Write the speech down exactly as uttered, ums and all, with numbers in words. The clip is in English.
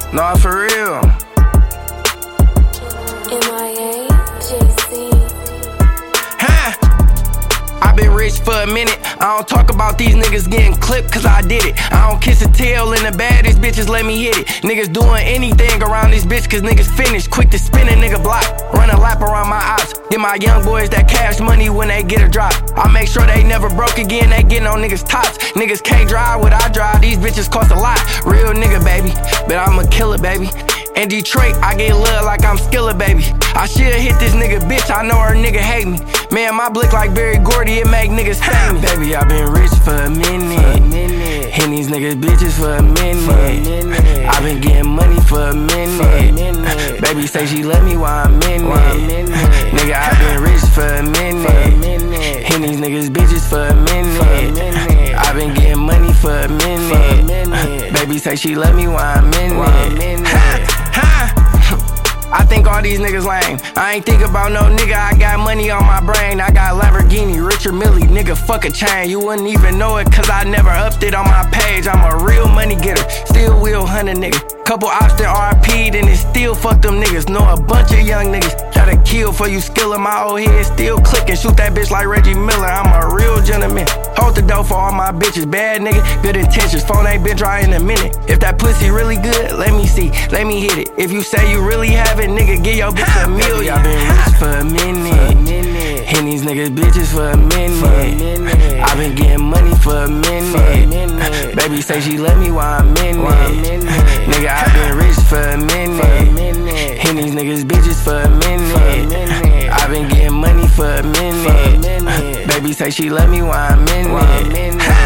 No, for real. M I A, J C. Huh? I been rich for a minute. I don't talk about these niggas getting clipped cause I did it. I don't kiss a tail in the baddest bitches, let me hit it. Niggas doing anything around this bitch cause niggas finished. Quick to spin a nigga block, run a lap around my ops. Get my young boys that cash money when they get a drop. I make sure they never broke again, they getting on niggas tops. Niggas can't drive what I drive, these bitches cost a lot. Real nigga baby, but I'm a killer baby. In Detroit, I get love like I'm Skilla, baby. I should hit this nigga bitch, I know her nigga hate me. Man, my blick like Berry Gordy, it make niggas famous. Baby, I been rich for a minute. Hitting these niggas bitches for a minute. I been getting money for a minute. Baby say she love me while I'm in it. Nigga, I been rich for a minute. Hitting these niggas bitches for a minute. I been getting money for a minute. Baby say she love me while I'm in it. I think all these niggas lame. I ain't think about no nigga, I got money on my brain. I got Lamborghini, Richard Millie, nigga, fuck a chain. You wouldn't even know it cause I never upped it on my page. I'm a real money getter, still will hunt a nigga. Couple ops that R P'd and it still fuck them niggas. Know a bunch of young niggas try to kill for you skill in my old head still clicking. Shoot that bitch like Reggie Miller, I'm a real gentleman. Hold the door for all my bitches, bad nigga, good intentions. Phone ain't been dry in a minute. If that pussy really good, let me see, let me hit it. If you say you really have it, nigga, give your bitch a million. I been rich for a minute. Hitting these niggas bitches for a minute. I been getting money for a minute. Baby say she love me while I'm in it. Nigga, I been rich for a minute. Hitting these niggas bitches for a minute. I been getting money for a minute. Baby say she love me while I'm in it.